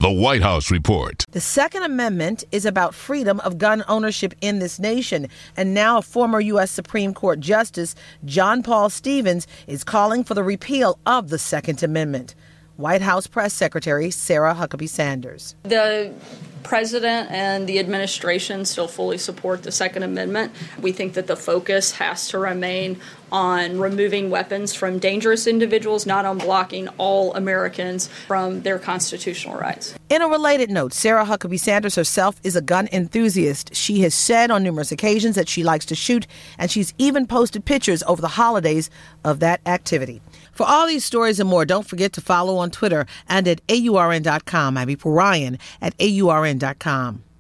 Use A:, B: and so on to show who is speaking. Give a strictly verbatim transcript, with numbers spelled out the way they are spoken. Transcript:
A: The White House Report.
B: The Second Amendment is about freedom of gun ownership in this nation. And now former U S Supreme Court Justice John Paul Stevens is calling for the repeal of the Second Amendment. White House Press Secretary Sarah Huckabee Sanders.
C: The president and the administration still fully support the Second Amendment. We think that the focus has to remain on removing weapons from dangerous individuals, not on blocking all Americans from their constitutional rights.
B: In a related note, Sarah Huckabee Sanders herself is a gun enthusiast. She has said on numerous occasions that she likes to shoot, and she's even posted pictures over the holidays of that activity. For all these stories and more, don't forget to follow on Twitter and at A U R N dot com. I'm April Ryan at A U R N dot com.